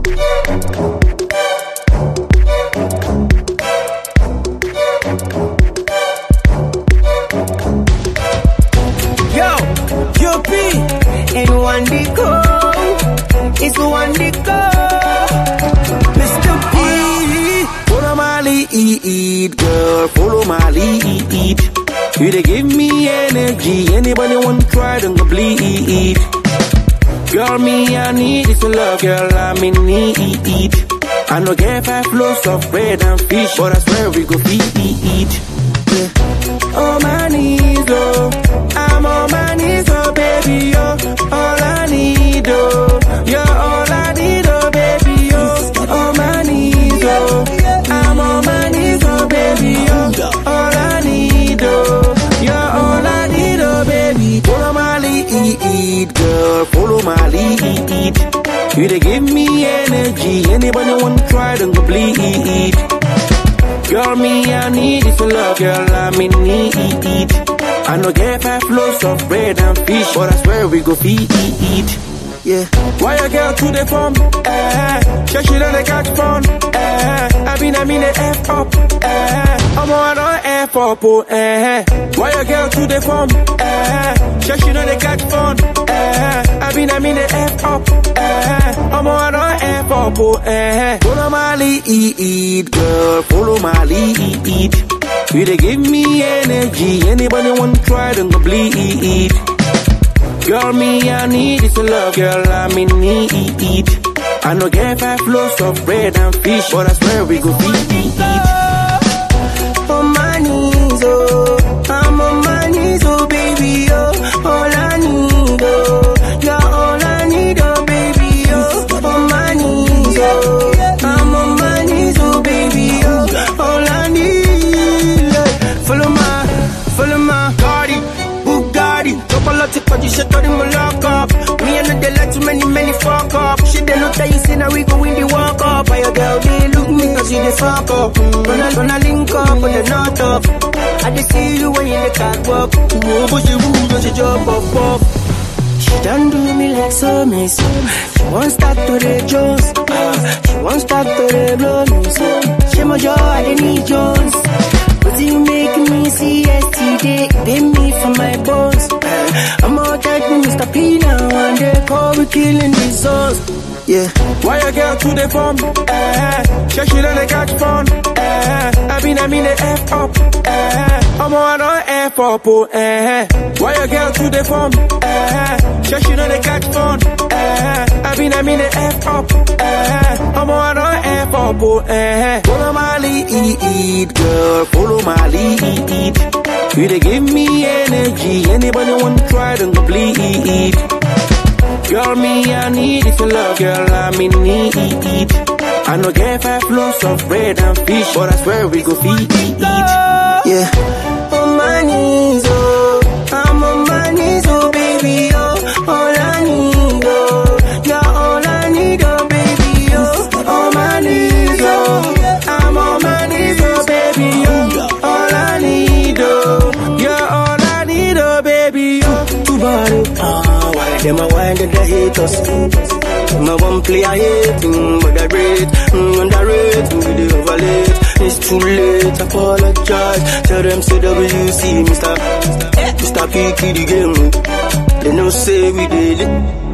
And one day go, it's one day go. Mr. P, follow my lead, girl, follow my lead. You they give me energy, anybody want to try, don't go bleed. Girl, me, I need is your love, girl, I'm in need. I know get 5 loaves of bread and fish, but I swear we go feed. Yeah. On my knees, oh, I'm on my knees, oh, baby, oh. All I need, oh, you're all I need, oh, baby, oh. On my knees, oh, I'm on my knees, oh, baby, oh. All I need, oh, you're all I need, oh, baby. Follow my lead, girl, follow my lead. You they give me energy, anybody want to try, don't go bleed. Girl, me, I need is your love, girl, I'm in need. I know get 5 loaves of bread and fish, but I swear we go feed. Yeah. Why a girl to the phone? She don't catch phone. I mean the F up. I'm on F up. Why a girl to the phone? She don't catch phone. I mean the F up. I'm on F up. Follow my lead, girl, follow my lead. You they give me energy, anybody want to try, don't go bleed. Girl, me, I need is your love, girl, I'm in need. I know get 5 loaves of bread and fish, but I swear we go feed. On my knees, oh, I'm on my knees, oh, baby, oh. All I need, oh, you're all I need, oh, baby, oh. On my knees, oh, I'm on my knees, oh, baby, oh. All I need, follow my Cardi, Bugatti, Chocolatic, but you should tell him lock up. Me and they like too many fuck up. Shit, they look that you see, now we go in the walk up. By your girl, they look me cause you the fuck up. Gonna link up, but they're not up. I just see you when you in the catwalk. But you move, don't you jump up. She done do me like so miss. She won't stop to the Jones. She won't stop to the blow me so. She my jaw, I didn't need Jones. But you make me see yesterday, pay me for my bones. I'm out like Mr. P now, and they call me killing these souls. Yeah. Why a girl to the phone? She don't catch phone. I mean the F up. I'm on F up. Why a girl to the phone? She don't catch phone. I mean the F up. I'm on F up. Follow my lead, girl, follow my lead. You they give me energy, anybody want to try, don't go bleed. Girl, me, I need is your love, girl, I'm in need. I know get 5 loaves of bread and fish, but I swear we go feed. Yeah. On my knees, oh, I'm on my knees, oh, baby, oh. All I need, oh, you're all I need, oh, baby, oh. On my knees, oh, I'm on my knees, oh, baby, oh. All I need, oh, you're all I need, oh, baby, oh. Too bad, why them a whine and they hate us? My one play I hate, but I rate, underrate, we the overlate. It's too late, apologize. Tell them CWC, Mr. P, the game. They know say we did it.